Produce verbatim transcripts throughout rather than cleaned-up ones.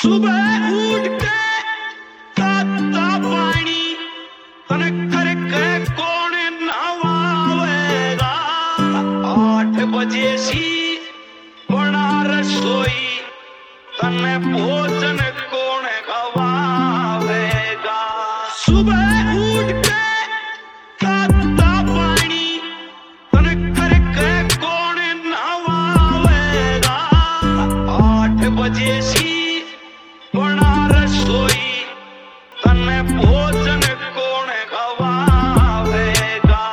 सुबह उठ के ताता पानी तने करके कौन नवावेगा। आठ बजे सी बना रसोई तने भोजन कौन खवावेगा। सुबह उठ के ताता पानी तने करके कौन नवावेगा। आठ बजे सी बना रसोई तने भोजन कौन खवावेगा।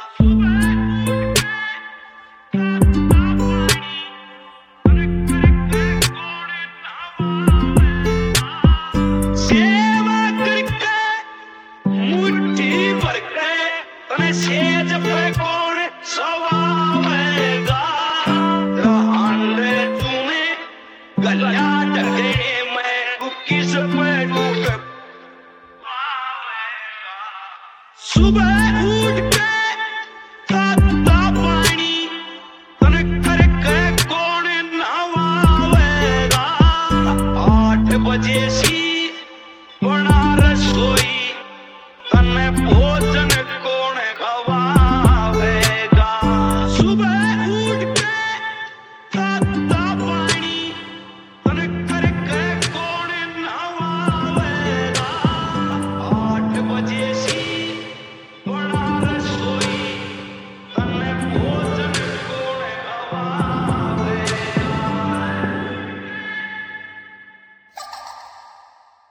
सेवा करके मुट्ठी भर के तने सेज पे कौन सवावेगा। हांडे तूने गलिया ढके मैं किस पे डूब पावेगा। सुबह उठ के ताता पानी तने करके कौन नवावेगा। आठ बजे सी